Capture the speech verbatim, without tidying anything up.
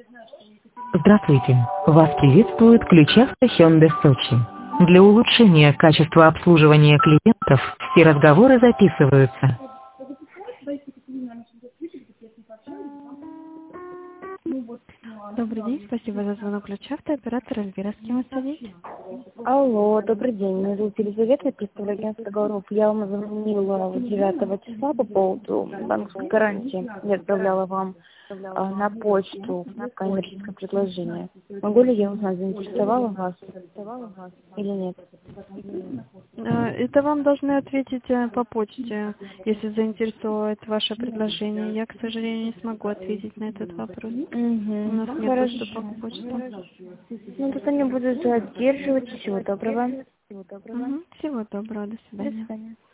Здравствуйте! Вас приветствует ключавка Hyundai Сочи. Для улучшения качества обслуживания клиентов все разговоры записываются. Добрый день, спасибо за звонок ключавто, оператор Эльвира, с кем вы садитесь? Алло, добрый день. Меня зовут Елизавета, я представляю агентство Говоров. Я вам звонила девятого числа по поводу банковской гарантии. Я отправляла вам а, на почту коммерческое предложение. Могу ли я узнать, заинтересовала вас или нет? А, Это вам должны ответить э, по почте, если заинтересует ваше предложение. Я, к сожалению, не смогу ответить на этот вопрос. У нас Угу. нет Хорошо. доступа к почте. Ну, тогда не буду задерживать. Всего доброго. Мгм. Всего доброго, до До свидания. свидания.